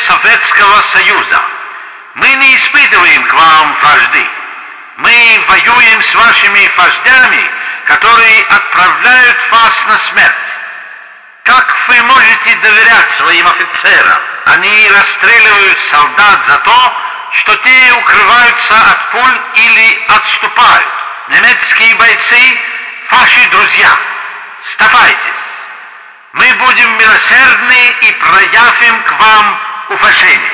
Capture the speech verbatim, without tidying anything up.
Советского Союза. Мы не испытываем к вам вражды. Мы воюем с вашими вождями, которые отправляют вас на смерть. Как вы можете доверять своим офицерам? Они расстреливают солдат за то, что те укрываются от пуль или отступают. Немецкие бойцы – ваши друзья. Сдавайтесь. Мы будем милосердны и проявим к вам уважение.